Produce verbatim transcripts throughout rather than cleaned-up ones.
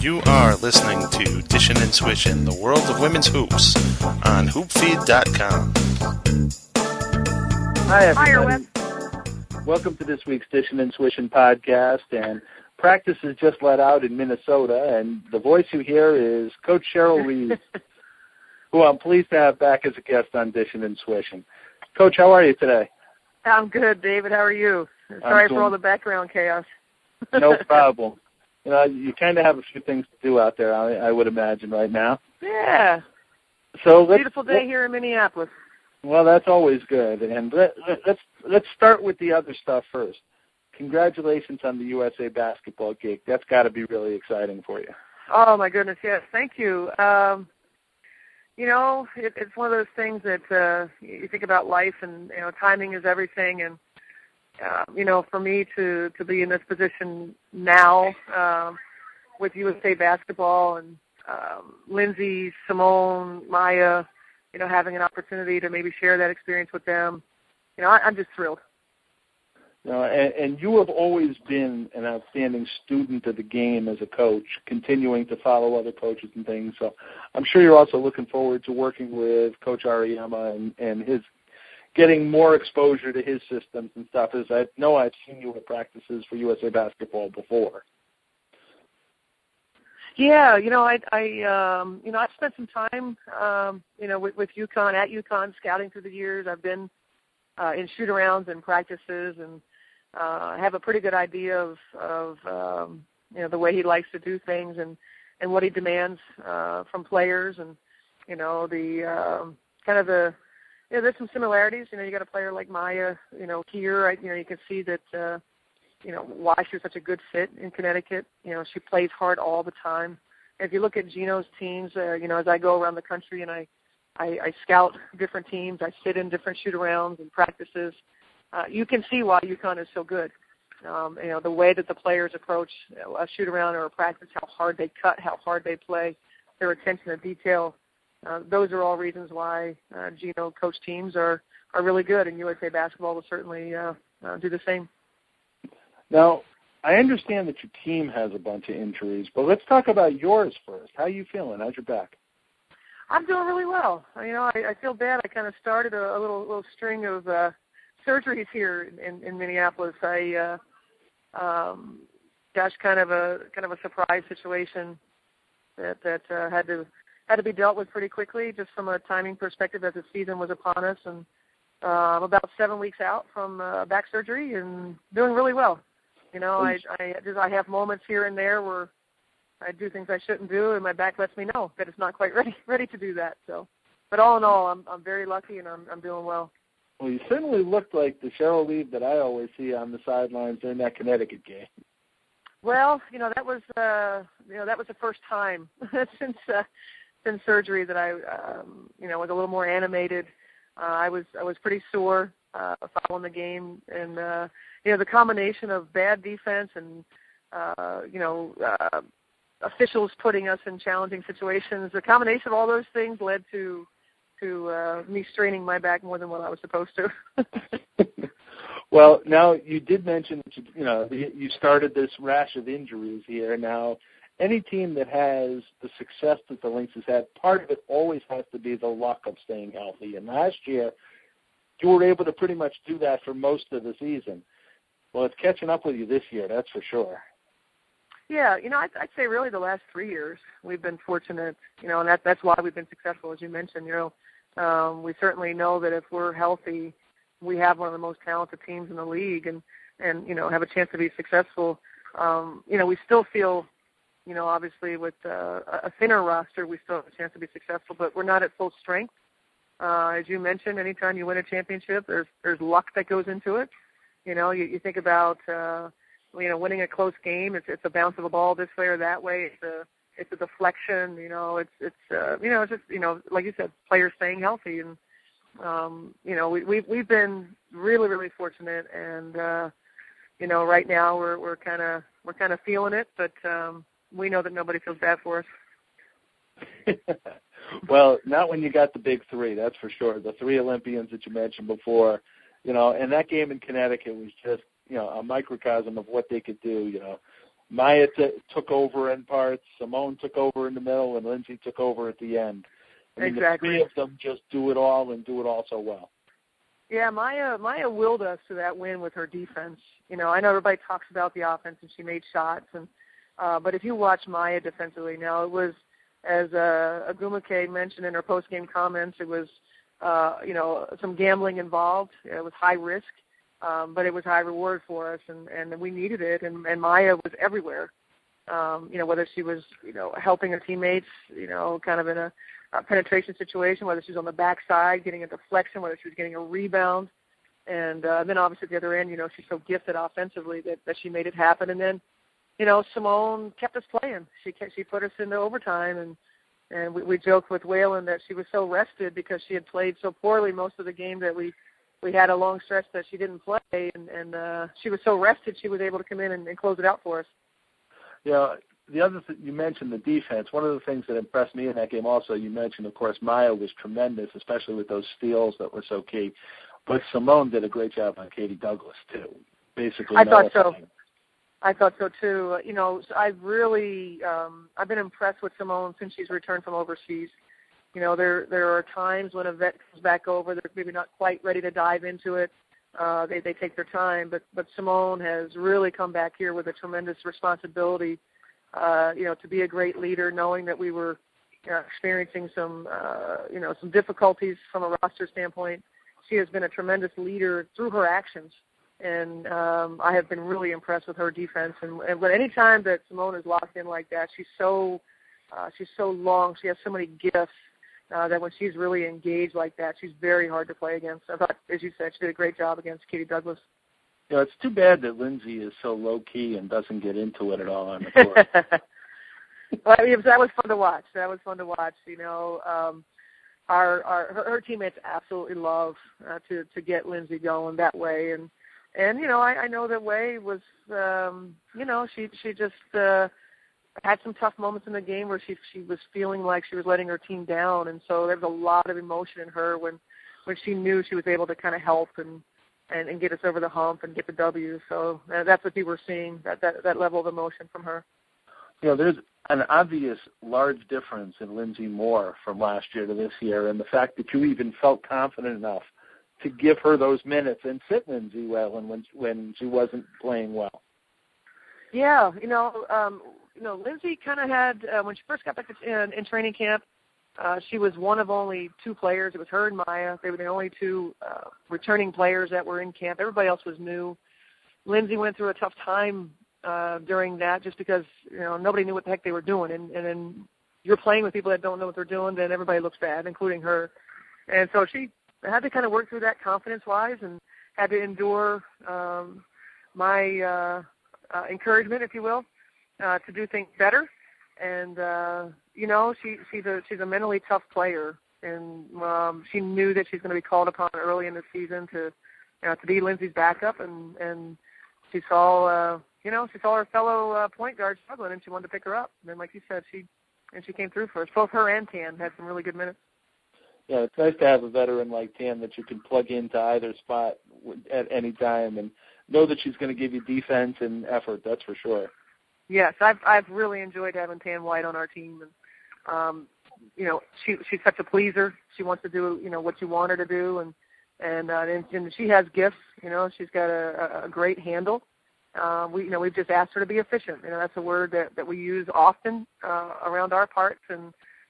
You are listening to Dishin' and Swishin', the world of women's hoops, on hoop feed dot com. Hi, everybody. Welcome to this week's Dishin' and Swishin' podcast. And practice is just let out in Minnesota, and the voice you hear is Coach Cheryl Reeves, who I'm pleased to have back as a guest on Dishin' and Swishin'. Coach, how are you today? I'm good, David. How are you? Sorry for all the background chaos. No problem. You know, you kind of have a few things to do out there, I, I would imagine, right now. Yeah. So let's, beautiful day here in Minneapolis. Well, that's always good. And let, let, let's let's start with the other stuff first. Congratulations on the U S A basketball gig. That's got to be really exciting for you. Oh my goodness, yes. Thank you. Um, you know, it, it's one of those things that uh, you think about life, and you know, timing is everything. And Uh, you know, for me to, to be in this position now um, with U S A basketball and um, Lindsay, Simone, Maya, you know, having an opportunity to maybe share that experience with them, you know, I, I'm just thrilled. You know, and, and you have always been an outstanding student of the game as a coach, continuing to follow other coaches and things. So I'm sure you're also looking forward to working with Coach Auriemma and, and his getting more exposure to his systems and stuff, as I know I've seen you at practices for U S A basketball before. Yeah, you know, I, I um, you know, I've spent some time, um, you know, with, with UConn, at UConn, scouting through the years. I've been uh, in shoot-arounds and practices, and uh, have a pretty good idea of, of um, you know, the way he likes to do things and, and what he demands uh, from players, and, you know, the um, kind of the, Yeah, there's some similarities. You know, you got a player like Maya, you know, here, you know, you can see that, uh, you know, why she's such a good fit in Connecticut. You know, she plays hard all the time. If you look at Gino's teams, uh, you know, as I go around the country and I, I, I scout different teams, I sit in different shoot-arounds and practices, uh, you can see why UConn is so good. Um, you know, the way that the players approach a shoot-around or a practice, how hard they cut, how hard they play, their attention to detail. Uh, those are all reasons why uh, Gino coach teams are, are really good, and U S A basketball will certainly uh, uh, do the same. Now, I understand that your team has a bunch of injuries, but let's talk about yours first. How are you feeling? How's your back? I'm doing really well. You know, I, I feel bad. I kind of started a, a little little string of uh, surgeries here in, in Minneapolis. I, uh, um, gosh, kind of a kind of a surprise situation that that uh, had to. had to be dealt with pretty quickly, just from a timing perspective as the season was upon us. And uh, I'm about seven weeks out from uh, back surgery and doing really well. You know, I I, just, I have moments here and there where I do things I shouldn't do, and my back lets me know that it's not quite ready ready to do that. So, but all in all, I'm I'm very lucky, and I'm I'm doing well. Well, you certainly looked like the Cheryl Reeves that I always see on the sidelines during that Connecticut game. Well, you know, that was uh, you know that was the first time since. Uh, Since surgery that I, um, you know, was a little more animated. Uh, I was I was pretty sore uh, following the game, and uh, you know, the combination of bad defense and uh, you know uh, officials putting us in challenging situations, the combination of all those things led to to uh, me straining my back more than what I was supposed to. Well, now you did mention that you, you know you started this rash of injuries here. Now, any team that has the success that the Lynx has had, part of it always has to be the luck of staying healthy. And last year, you were able to pretty much do that for most of the season. Well, it's catching up with you this year, that's for sure. Yeah, you know, I'd, I'd say really the last three years we've been fortunate, you know, and that, that's why we've been successful, as you mentioned. You know, um, we certainly know that if we're healthy, we have one of the most talented teams in the league, and, and you know, have a chance to be successful. Um, you know, we still feel, you know, obviously with uh, a thinner roster, we still have a chance to be successful, but we're not at full strength. Uh, as you mentioned, anytime you win a championship, there's there's luck that goes into it. You know, you, you think about, uh, you know, winning a close game. It's it's a bounce of a ball this way or that way. It's a it's a deflection. You know, it's it's uh, you know, it's just, you know, like you said, players staying healthy, and um, you know, we we've we've been really really fortunate, and uh, you know, right now we're we're kind of we're kind of feeling it, but um, we know that nobody feels bad for us. Well, not when you got the big three, that's for sure. The three Olympians that you mentioned before, you know, and that game in Connecticut was just, you know, a microcosm of what they could do, you know. Maya t- took over in parts, Simone took over in the middle, and Lindsay took over at the end. I mean, exactly. The three of them just do it all and do it all so well. Yeah, Maya Maya willed us to that win with her defense. You know, I know everybody talks about the offense and she made shots, and uh, but if you watch Maya defensively, now it was, as uh, Agumake mentioned in her post-game comments, it was, uh, you know, some gambling involved. It was high risk, um, but it was high reward for us, and, and we needed it, and, and Maya was everywhere. Um, you know, whether she was, you know, helping her teammates, you know, kind of in a, a penetration situation, whether she was on the backside getting a deflection, whether she was getting a rebound. And uh, then obviously at the other end, you know, she's so gifted offensively that, that she made it happen. And then, you know, Simone kept us playing. She kept, she put us into overtime, and and we, we joked with Waylon that she was so rested because she had played so poorly most of the game that we we had a long stretch that she didn't play, and, and uh, she was so rested she was able to come in and, and close it out for us. Yeah, the other thing, you mentioned the defense. One of the things that impressed me in that game also, you mentioned, of course, Maya was tremendous, especially with those steals that were so key. But Simone did a great job on Katie Douglas, too. Basically, I thought so. nothing. I thought so, too. You know, I've really, um, I've been impressed with Simone since she's returned from overseas. You know, there there are times when a vet comes back over, they're maybe not quite ready to dive into it. Uh, they, they take their time. But, but Simone has really come back here with a tremendous responsibility, uh, you know, to be a great leader, knowing that we were uh, experiencing some, uh, you know, some difficulties from a roster standpoint. She has been a tremendous leader through her actions. And um, I have been really impressed with her defense. And, and but any time that Simone is locked in like that, she's so uh, she's so long. She has so many gifts uh, that when she's really engaged like that, she's very hard to play against. I thought, as you said, she did a great job against Katie Douglas. You know, it's too bad that Lindsay is so low key and doesn't get into it at all on the court. Well, I mean, that was fun to watch. That was fun to watch. You know. Um, Our, our her, her teammates absolutely love uh, to to get Lindsay going that way, and and you know I, I know that Way was um, you know she she just uh, had some tough moments in the game where she she was feeling like she was letting her team down, and so there was a lot of emotion in her when when she knew she was able to kind of help and, and and get us over the hump and get the W. So uh, that's what we were seeing, that, that that level of emotion from her. You know, there's an obvious large difference in Lindsay Moore from last year to this year, and the fact that you even felt confident enough to give her those minutes and sit Lindsay well and when when she wasn't playing well. Yeah, you know, um, you know, Lindsay kind of had uh, when she first got back in, in training camp, uh, she was one of only two players. It was her and Maya. They were the only two uh, returning players that were in camp. Everybody else was new. Lindsay went through a tough time Uh, during that, just because you know nobody knew what the heck they were doing, and, and then you're playing with people that don't know what they're doing, then everybody looks bad, including her. And so she had to kind of work through that confidence-wise, and had to endure um, my uh, uh, encouragement, if you will, uh, to do things better. And uh, you know, she she's a she's a mentally tough player, and um, she knew that she's going to be called upon early in the season to you know, to be Lindsay's backup, and and she saw. Uh, You know, she saw her fellow uh, point guard struggling, and she wanted to pick her up. And then, like you said, she and she came through for us. Both her and Tan had some really good minutes. Yeah, it's nice to have a veteran like Tan that you can plug into either spot at any time and know that she's going to give you defense and effort. That's for sure. Yes, I've I've really enjoyed having Tan White on our team, and um, you know, she she's such a pleaser. She wants to do you know what you want her to do, and and uh, and, and she has gifts. You know, she's got a, a great handle. Uh, we, you know, we've just asked her to be efficient. You know, that's a word that, that we use often uh, around our parts, and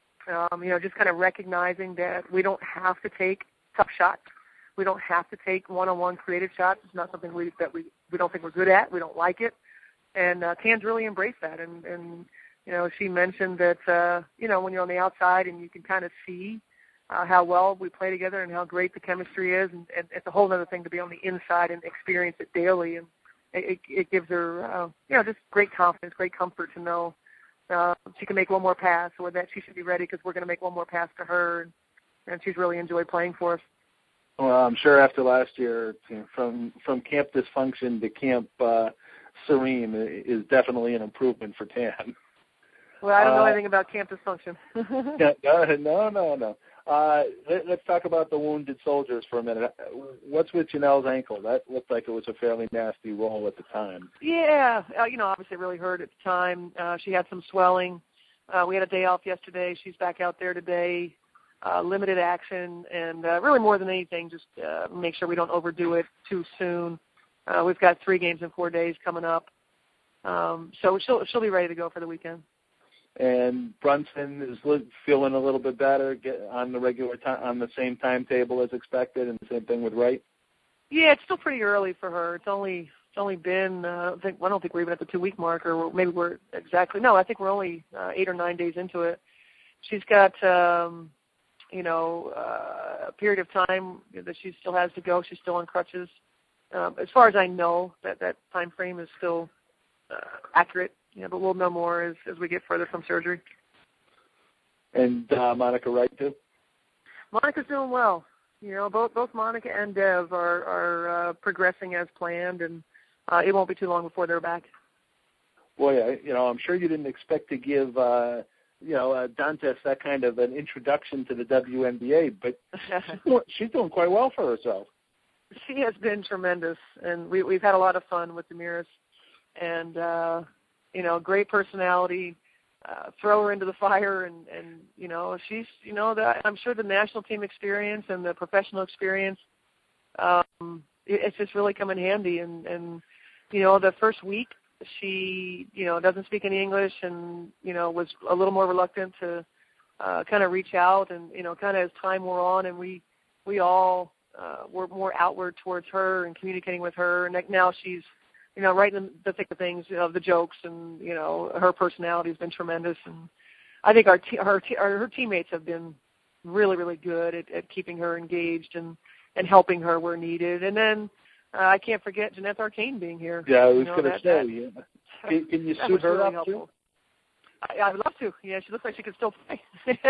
um, you know, just kind of recognizing that we don't have to take tough shots. We don't have to take one-on-one creative shots. It's not something we that we, we don't think we're good at. We don't like it, and uh, Tan's really embraced that. And, and you know, she mentioned that uh, you know when you're on the outside and you can kind of see uh, how well we play together and how great the chemistry is, and, and it's a whole other thing to be on the inside and experience it daily. And It, it gives her, uh, you know, just great confidence, great comfort to know uh, she can make one more pass, or that she should be ready because we're going to make one more pass to her, and, and she's really enjoyed playing for us. Well, I'm sure after last year, from from camp dysfunction to camp uh, serene is definitely an improvement for Tan. Well, I don't know uh, anything about camp dysfunction. yeah, no, no, no, no. Uh, let, let's talk about the wounded soldiers for a minute. What's with Janelle's ankle? That looked like it was a fairly nasty roll at the time. Yeah, uh, you know, obviously it really hurt at the time. Uh, she had some swelling. Uh, we had a day off yesterday. She's back out there today. Uh, limited action, and uh, really more than anything, just uh, make sure we don't overdo it too soon. Uh, we've got three games in four days coming up, um, so she'll she'll be ready to go for the weekend. And Brunson is li- feeling a little bit better, get on the regular time, on the same timetable as expected, and the same thing with Wright. Yeah, it's still pretty early for her. It's only it's only been uh, I don't think I don't think we're even at the two week mark, or maybe we're exactly no. I think we're only uh, eight or nine days into it. She's got um, you know uh, a period of time that she still has to go. She's still on crutches. Um, as far as I know, that that time frame is still uh, accurate. Yeah, but we'll know more as, as we get further from surgery. And uh, Monica Wright, too? Monica's doing well. You know, both both Monica and Dev are, are uh, progressing as planned, and uh, it won't be too long before they're back. Boy, I, you know, I'm sure you didn't expect to give, uh, you know, uh, Dantes that kind of an introduction to the W N B A, but she's, doing, she's doing quite well for herself. She has been tremendous, and we, we've had a lot of fun with Damaris, and uh, you know, great personality, uh, throw her into the fire, and, and you know, she's, you know, the, I'm sure the national team experience and the professional experience, um, it, it's just really come in handy. And, and, you know, the first week she, you know, doesn't speak any English and, you know, was a little more reluctant to uh, kind of reach out. And, you know, kind of as time wore on and we, we all uh, were more outward towards her and communicating with her. And now she's, you know, right in the thick of things, you know, the jokes, and, you know, her personality has been tremendous. And I think our, te- her, te- our her teammates have been really, really good at, at keeping her engaged and, and helping her where needed. And then uh, I can't forget Jeanette Arcane being here. Yeah, I was you know, going to say, that, yeah. Can, can you suit her really up, too? I, I would love to. Yeah, she looks like she could still play.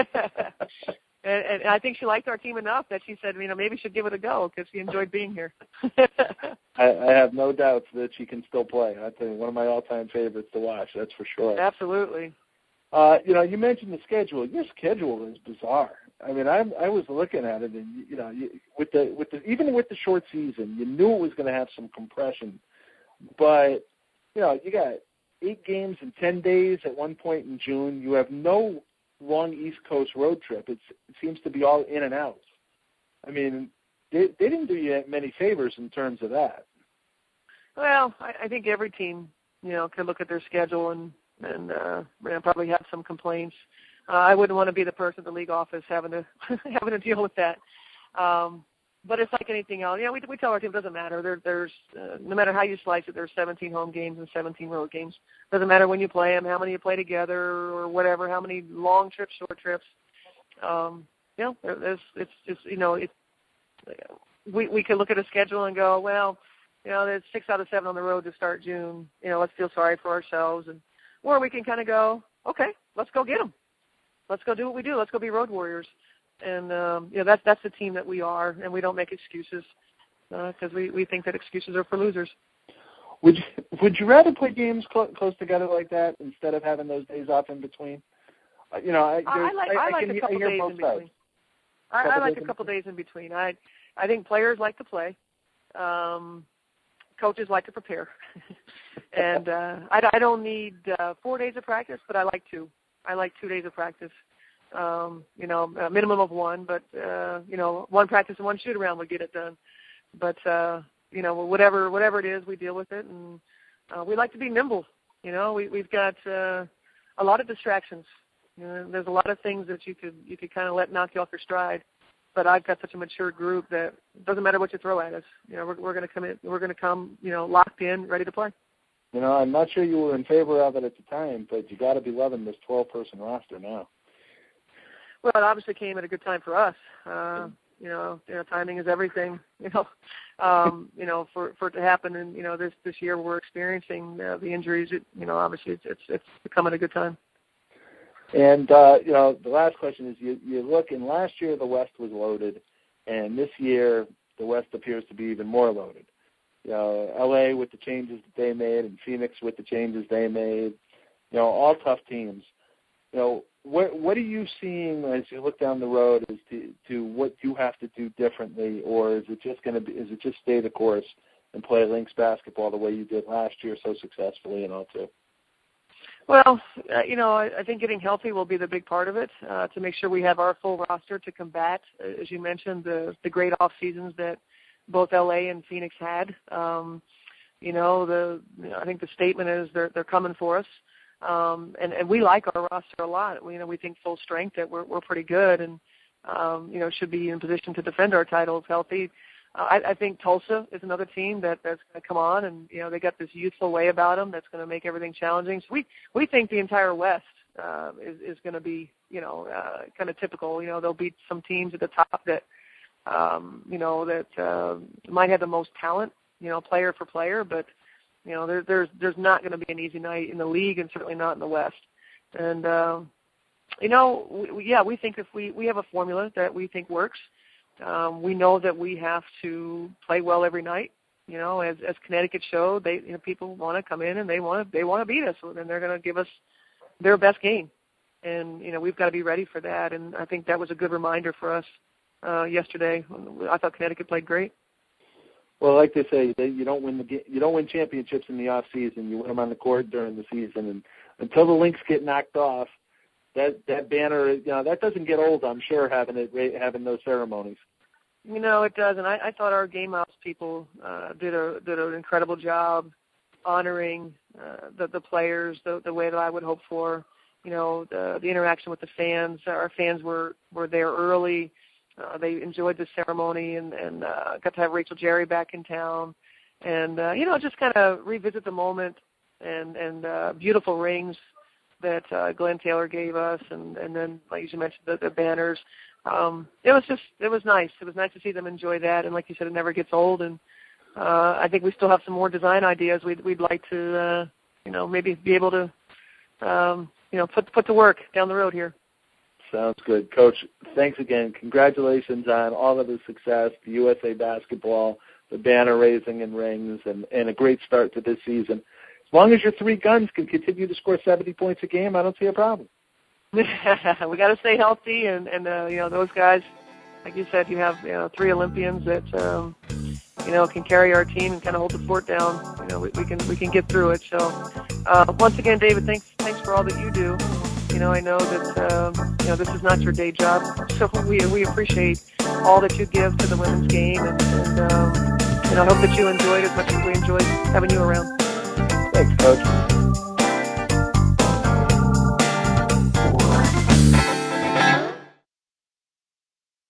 and, and I think she liked our team enough that she said, you know, maybe she should give it a go because she enjoyed being here. I, I have no doubts that she can still play. I tell you, one of my all-time favorites to watch. That's for sure. Absolutely. Uh, you know, you mentioned the schedule. Your schedule is bizarre. I mean, I I was looking at it, and you know, you, with the with the even with the short season, you knew it was going to have some compression. But you know, you got eight games in ten days at one point in June. You have no long East Coast road trip. It's, it seems to be all in and out. I mean, they, they didn't do you many favors in terms of that. Well, I, I think every team, you know, could look at their schedule and and uh, you know, probably have some complaints. Uh, I wouldn't want to be the person at the league office having to having to deal with that. Um, but it's like anything else. You know, we we tell our team it doesn't matter. There, there's uh, no matter how you slice it, there's seventeen home games and seventeen road games. Doesn't matter when you play them, how many you play together, or whatever, how many long trips, short trips. Um, you know, there, there's it's just you know it. We we could look at a schedule and go, well, you know, there's six out of seven on the road to start June. You know, let's feel sorry for ourselves, and or we can kind of go, okay, let's go get them. Let's go do what we do. Let's go be road warriors. And, um, you know, that's, that's the team that we are, and we don't make excuses because uh, we, we think that excuses are for losers. Would you, would you rather play games cl- close together like that instead of having those days off in between? Uh, you know, I, I like, I, I like can, a couple days in between. I, I like a couple days in between. I I think players like to play. Um, coaches like to prepare. and uh, I, I don't need uh, four days of practice, but I like two. I like two days of practice. Um, you know, a minimum of one, but, uh, you know, one practice and one shoot-around would get it done. But, uh, you know, whatever whatever it is, we deal with it. And uh, we like to be nimble. You know, we, we've got uh, a lot of distractions. You know, there's a lot of things that you could you could kind of let knock you off your stride. But I've got such a mature group that it doesn't matter what you throw at us. You know, we're, we're going to come in, we're going to come, you know, locked in, ready to play. You know, I'm not sure you were in favor of it at the time, but you got to be loving this twelve-person roster now. Well, it obviously came at a good time for us. Uh, you know, you know, timing is everything. You know, um, you know, for, for it to happen, and you know, this this year we're experiencing uh, the injuries. It, you know, obviously it's it's it's becoming a good time. And uh, you know, the last question is: you you look, and last year the West was loaded, and this year the West appears to be even more loaded. You know, L A with the changes that they made, and Phoenix with the changes they made. You know, all tough teams. You know, what what are you seeing as you look down the road as to, to what you have to do differently, or is it just going to be? Is it just stay the course and play Lynx basketball the way you did last year so successfully in oh two? Well, uh, you know, I, I think getting healthy will be the big part of it, uh, to make sure we have our full roster to combat, as you mentioned, the, the great off seasons that both L A and Phoenix had. Um, you know, the you know, I think the statement is they're they're coming for us. Um, and, and we like our roster a lot. We, you know, we think full strength that we're we're pretty good, and um, you know, should be in position to defend our titles healthy. Uh, I, I think Tulsa is another team that, that's going to come on, and you know, they got this youthful way about them that's going to make everything challenging. So we we think the entire West uh, is is going to be, you know, uh, kind of typical. You know, there'll be some teams at the top that um, you know that uh, might have the most talent, you know, player for player, but you know, there, there's there's not going to be an easy night in the league, and certainly not in the West. And uh, you know, we, yeah, we think if we, we have a formula that we think works. Um, we know that we have to play well every night. You know, as as Connecticut showed, they you know, people want to come in and they want to they want to beat us, and they're going to give us their best game. And you know, we've got to be ready for that. And I think that was a good reminder for us uh, yesterday. I thought Connecticut played great. Well, like they say, they, you don't win the you don't win championships in the off season. You win them on the court during the season, and until the Lynx get knocked off, that that banner, you know, that doesn't get old. I'm sure having it having those ceremonies. You know, it does, and I, I thought our game ops people uh, did a did an incredible job honoring uh, the the players the the way that I would hope for. You know, the the interaction with the fans. Our fans were were there early. Uh, they enjoyed the ceremony, and, and uh, got to have Rachel Jerry back in town, and uh, you know, just kind of revisit the moment, and and uh, beautiful rings that uh, Glenn Taylor gave us, and, and then, like you mentioned, the, the banners. Um, it was just, it was nice. It was nice to see them enjoy that, and like you said, it never gets old. And uh, I think we still have some more design ideas we'd we'd like to, uh, you know, maybe be able to, um, you know, put put to work down the road here. Sounds good. Coach, thanks again. Congratulations on all of the success, the U S A basketball, the banner raising and rings, and, and a great start to this season. As long as your three guns can continue to score seventy points a game, I don't see a problem. We got to stay healthy, and, and uh, you know, those guys, like you said, you have you know, three Olympians that, um, you know, can carry our team and kind of hold the fort down. You know, we, we can we can get through it. So uh, once again, David, thanks thanks for all that you do. You know, I know that, um, you know, this is not your day job, so we we appreciate all that you give to the women's game, and, and um, you know, I hope that you enjoyed as much as we enjoyed having you around. Thanks, Coach.